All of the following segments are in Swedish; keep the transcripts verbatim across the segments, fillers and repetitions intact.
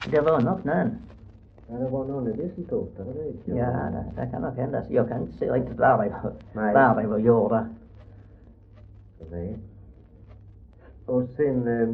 Det var nog snön. Ja, det var någon i Visseltoft, det vet jag. Ja, det, det kan nog hända. Jag kan inte se riktigt var det var, Nej. var det var gjorda. Nej. Och sen... Eh,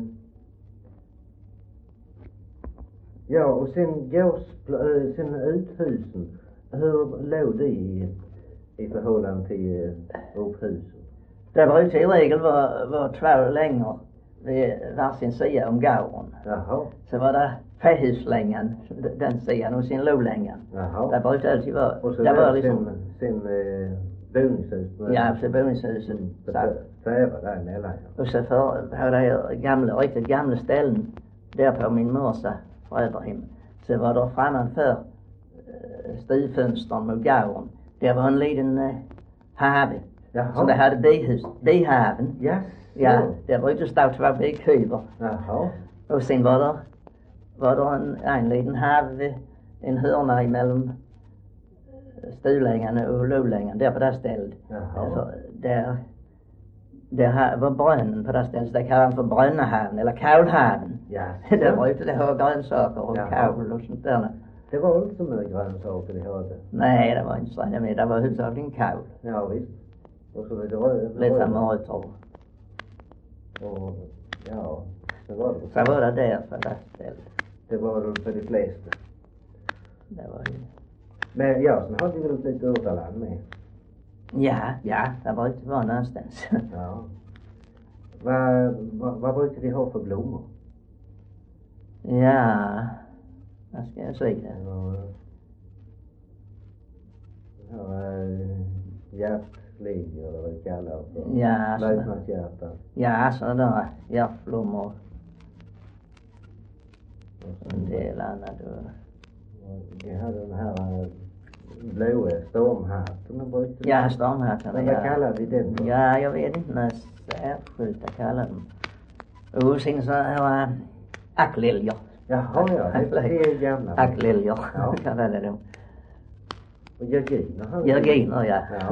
ja, och sen gås, äh, sen uthusen. Hur låg det i, i förhållande till eh, upphusen? Det brukar i regel vara, vara två längor vid varsin sida om gården. Jaha. Så var det fähuslängan, den sidan, och sin lolängan. Jaha. Det brukar alltid vara. Och så det där var liksom, sen, sen eh, boningshus. ja, så boningshuset. Mm, Så, tvära däremellan. och så för, på det gamla, riktigt gamla ställen, där på min morsa föräldrahem, så var det framför eh, stugfönstern mot gården. Det var en liten eh, have. Jaha. Så det hade bihus, bihaven. Yes. Ja, det brukade stå två bikuber. Jaha. Och sen var det, var det en, en liten have, en hörna emellan stulängan och lolängan, där på det stället. Jaha. Så där, där var brönnen på det stället, det kallade för brönnahaven eller kålhaven. Ja. Där brukade det ha grönsaker och Jaha. kål och sånt där. Det var inte så mycket grönsaker de hade. Nej, det var inte så. Det, det var huvudsakligen kål. Ja, visst. Och så lite röd. Lite morötter. Och ja, det var det. Så var det där på det stället. Det var det för de flesta. Det var ju... Men ja, sen hade vi väl lite urtaland med. Ja, ja, det brukade vara någonstans. Ja. Vad, vad, vad brukar de ha för blommor? Ja, vad ska jag säga? Ja, ja, hjärtligor eller vad det kallas för. Ja, så, Löjtnantshjärtan. ja, sådana hjärtblommor Och och en så- del annat. Och... och de hade den här blåa stormhatten. de brukade- Ja, stormhatten. Men Ja. vad kallar de den då? Ja, jag vet inte när särskilt jag kallar dem. Och sen så här äh, ackliljor. Jaha, ja, det, det är gamla. Ackliljor, Ja. kallar det dem. Och georginer hade de. Georginer, ja. Ja.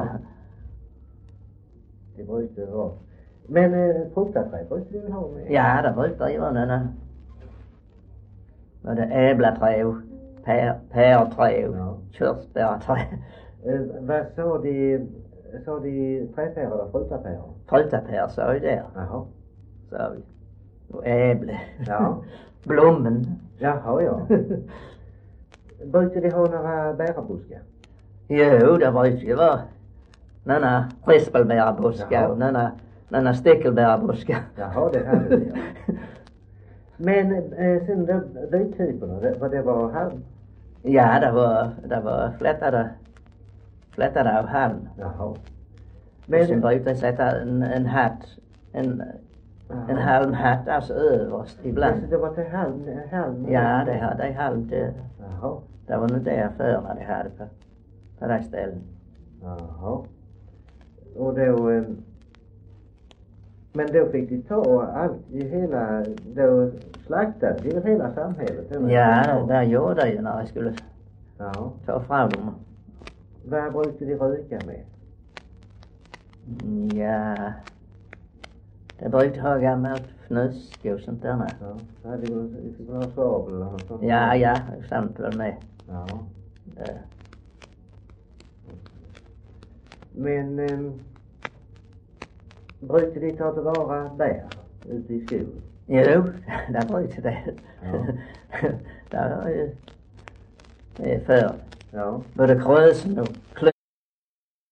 Det brukar det vara. Men eh, fruktaträd brukar du väl ha med? Ja, det brukar ju vara denna. Var det äblaträd, pär, pärträd, Ja. körsbärträd, Eh, vad sa de, sa de trädpäron eller fruktatpäron? frutapär sa vi där, Jaha. sa vi. Och äble. Ja. Blommen. Jaha, ja. Brukar de ha några bärabuskar? Jo, det brukar ju vara några rispelbärabuskar Jaha. och några, några stickelbärabuskar. Jaha, det hade de, ja. Men eh, sen de vittyperna, det, vad det var halm? Ja, det var, det var flättade, flättade av halm. Jaha. Men... Och sen Men, brukade jag sätta en, en hatt, en, jaha. en halmhatt alltså överst ibland. Alltså, det var till halm, halm? Ja, det hade halm till. Jaha. Det var nog det förra de hade på, på det stället. Jaha. Och då, eh, men då fick de ta allt i hela, då slaktade de väl hela samhället? eller? Ja, det gjorde jag ju när jag skulle Ja. ta fram dem. Vad brukade de röka med? Ja, det brukade ha gammalt fnusk och sånt där. med. Ja. Så hade de väl några svavel eller något sånt? Ja, ja, sånt väl med. Ja. Det. Men eh, brukade de ta tillvara bär ute i skogen? Jo, det brukade det. Ja. Det var ju det är för Ja. både krösen och